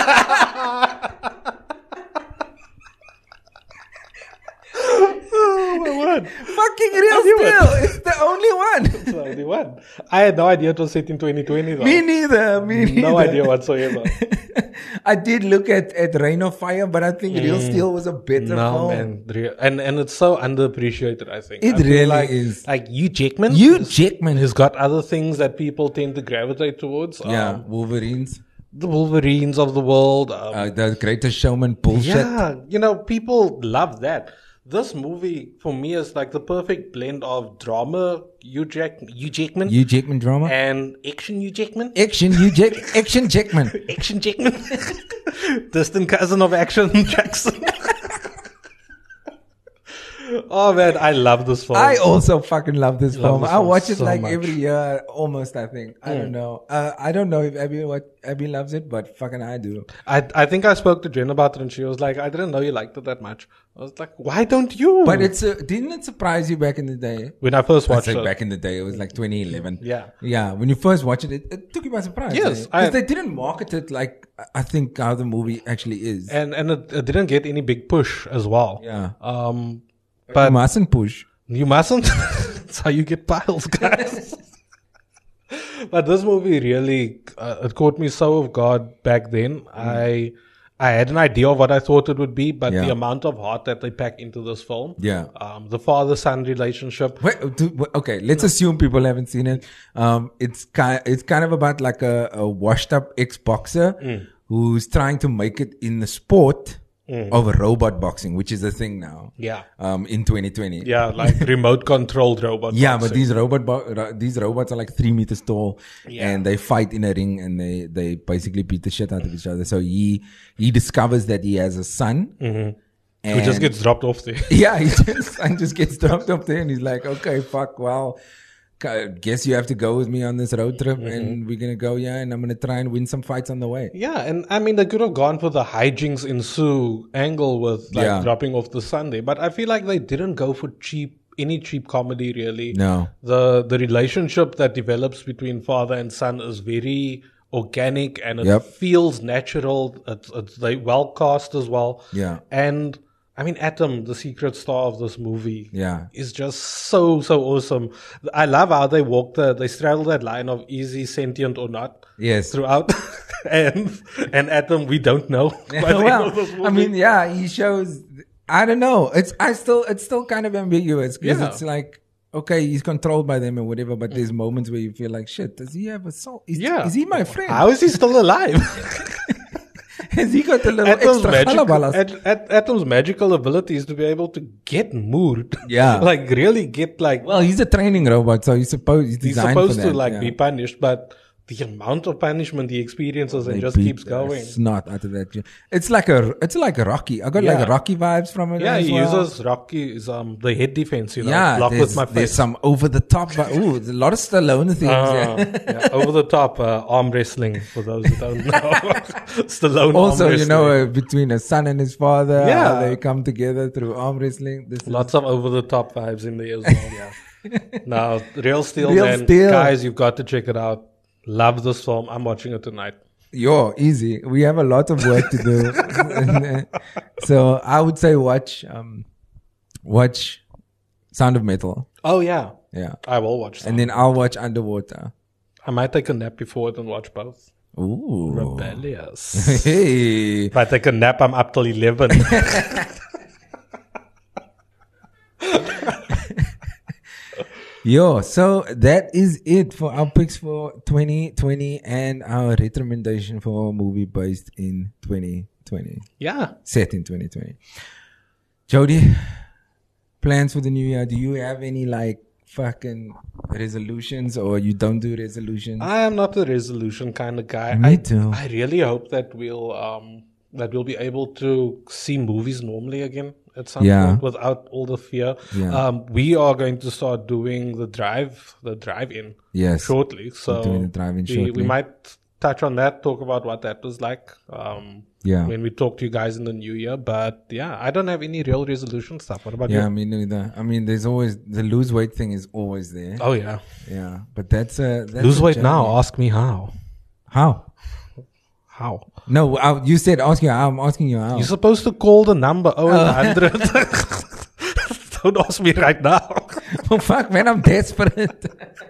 Oh my word. Fucking Real knew it. Steel. It's the only one. It's the only one. I had no idea it was set in twenty twenty though. Me neither. Me neither. No idea whatsoever. I did look at, at Reign of Fire, but I think Real Steel was a better Mm. No film. man, Real- and and it's so underappreciated. I think It I feel really like, is. Like Hugh Jackman, Hugh is- Jackman. has got other things that people tend to gravitate towards. Yeah, Um, Wolverines. the Wolverines of the world. Um, Uh, the Greatest Showman bullshit. yeah, you know, people love that. This movie for me is like the perfect blend of drama, Hugh, Jack, Hugh Jackman, Hugh Jackman drama. and action, Hugh Jackman. Action, Hugh Jack, Action Jackman. Action Jackman. Distant cousin of Action Jackson. Oh man, I love this film. I also fucking love this Love film. this I film watch it so like much. every year, almost. I think. I don't know. Uh, I don't know if Abby what Abby loves it, but fucking I do. I I think I spoke to Jen about it and she was like, I didn't know you liked it that much. I was like, why don't you? But it's uh, didn't it surprise you back in the day? when I first I watched say it. back in the day, it was like twenty eleven. Yeah. yeah. When you first watched it, it, it took you by surprise. Yes, because I- they didn't market it like I think how the movie actually is. and and it, it didn't get any big push as well. Yeah. Um, you but mustn't push. you mustn't. That's how you get piles, guys. But this movie really uh, it caught me so off guard back then. I I had an idea of what I thought it would be, but Yeah. the amount of heart that they pack into this film, Yeah. um, the father-son relationship, Wait, do, wait, okay, let's assume people haven't seen it. Um, it's kind, it's kind of about like a, a washed-up ex-boxer Mm. who's trying to make it in the sport of robot boxing, which is a thing now. yeah, Um, in twenty twenty. yeah, like remote-controlled robot. Yeah, but boxing. these robot bo- ro- these robots are like three meters tall, Yeah. and they fight in a ring, and they they basically beat the shit out of each other. So he he discovers that he has a son, who and just gets dropped off there. yeah, he just son just gets dropped up there, and he's like, okay, fuck, well, ca- guess you have to go with me on this road trip, Mm-hmm. and we're gonna go, yeah, and I'm gonna try and win some fights on the way. Yeah, and I mean, they could have gone for the hijinks ensue angle with like Yeah. dropping off the Sunday, but I feel like they didn't go for cheap, any cheap comedy really. No. The the relationship that develops between father and son is very organic and it Yep. feels natural. It's, it's they well cast as well. Yeah. And I mean, Atom, the secret star of this movie, Yeah. is just so so awesome. I love how they walk the they straddle that line of is he sentient or not Yes. throughout, and and Atom we don't know. by the end well, of this I movie. mean, yeah, he shows. I don't know. It's I still it's still kind of ambiguous because Yeah. it's like okay, he's controlled by them and whatever, but there's moments where you feel like shit. Does he have a soul? Is, Yeah. is he my friend? How is he still alive? Has he got a little Atom's, extra magical, halabalas? At, at, Atom's magical ability is to be able to get mood. Yeah. like really get like. Well, he's a training robot, so he's supposed he's, he's designed supposed for that, to like yeah. be punished, but the amount of punishment he experiences and They just beat keeps the going. snot out of that. It's like a it's like a Rocky. I got like Yeah. a Rocky vibes from it. Yeah, as he well. uses Rocky's um the head defense, you know, Yeah, block there's, with my there's face. some over the top. vi- Ooh, there's a lot of Stallone things. Ah, yeah. yeah, over the top uh, arm wrestling for those who don't know. Stallone Also, arm you know, wrestling. uh, between a son and his father, Yeah. how they come together through arm wrestling. This is Lots of over the top vibes in there as well. Yeah. Now, Real Steel, Real man, Steel. guys, you've got to check it out. Love this film. I'm watching it tonight. Yo, easy. We have a lot of work to do. So I would say watch, um, watch Sound of Metal. Oh yeah, Yeah. I will watch. Some. And then I'll watch Underwater. I might take a nap before it and watch both. Ooh. Rebellious. Hey. If I take a nap, I'm up till eleven. Yo, so that is it for our picks for twenty twenty and our recommendation for a movie based in twenty twenty. Yeah. Set in twenty twenty. Jody, plans for the new year? Do you have any like fucking resolutions or you don't do resolutions? I am not a resolution kind of guy. Me I, too. I really hope that we'll um that we'll be able to see movies normally again at some Yeah. point without all the fear. Yeah. Um, we are going to start doing the drive, the drive-in Yes. shortly. So doing the drive-in we, shortly. we might touch on that, talk about what that was like. Um, Yeah. when we talk to you guys in the new year. But yeah, I don't have any real resolution stuff. What about Yeah, you? me neither. I mean, there's always the lose weight thing is always there. Oh yeah, Yeah, but that's a that's lose a weight journey. now. Ask me how. How? How? No, I, you said ask you. I'm asking you how. You're supposed to call the number oh one hundred. Don't ask me right now. Oh fuck, man, I'm desperate.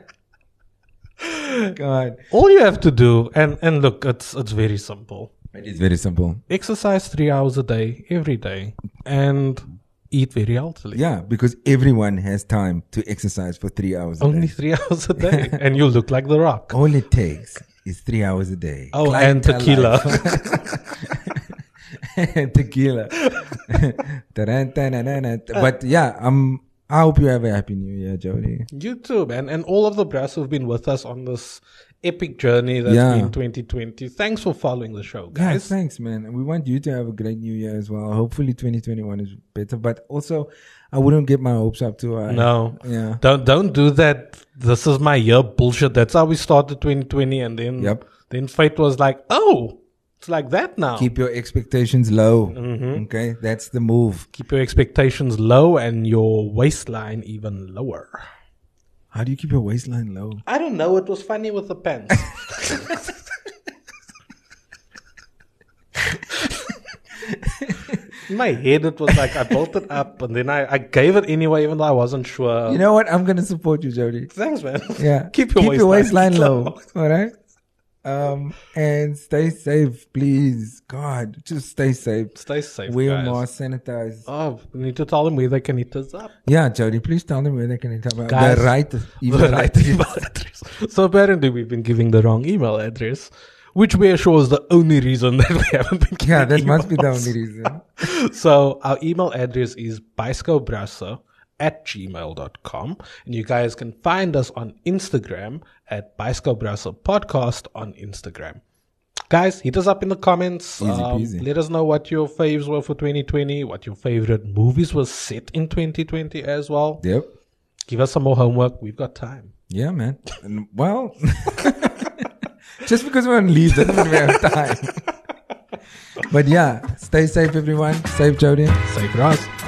God, All you have to do, and and look, it's it's very simple. it is very simple. Exercise three hours a day, every day, and eat very healthily. Yeah, because everyone has time to exercise for three hours. A Only day. three hours a day, and you look like The Rock. All it takes is three hours a day. Oh, and Clientele tequila. life. Tequila. Taran-tanan-tanan. But yeah, um, I hope you have a happy new year, Jody. You too, man, and all of the brass who've been with us on this epic journey that's Yeah. been twenty twenty. Thanks for following the show, Yeah, guys. thanks, man. And we want you to have a great new year as well. Hopefully, twenty twenty-one is better. But also, I wouldn't get my hopes up too high. No, Yeah. don't don't do that. This is my year bullshit. That's how we started twenty twenty, and then Yep. then fate was like, oh, it's like that now. Keep your expectations low. Mm-hmm. Okay, that's the move. Keep your expectations low and your waistline even lower. How do you keep your waistline low? I don't know. It was funny with the pants. In my head, it was like I built it up and then I, I gave it anyway, even though I wasn't sure. You know what? I'm gonna support you, Jody. Thanks, man. Yeah, Keep your waistline waistline low. low. All right. Um, and stay safe, please. God, just stay safe. Stay safe, Wear guys. mask, sanitize. Oh, we need to tell them where they can hit us up. Yeah, Jody, please tell them where they can tell Guys, the right email The right address. email address. So apparently we've been giving the wrong email address, which we are sure is the only reason that we haven't been giving Yeah, that must be the emails. only reason. So our email address is biskobrasa at gmail dot com. And you guys can find us on Instagram at biskobrasa podcast on Instagram. Guys, hit us up in the comments. Easy Um, peasy. let us know what your faves were for twenty twenty, what your favorite movies were set in twenty twenty as well. Yep. Give us some more homework. We've got time. Yeah, man. And, well, just because we're on leave doesn't mean we have time. But yeah, stay safe, everyone. Safe, Jody. Safe Ross.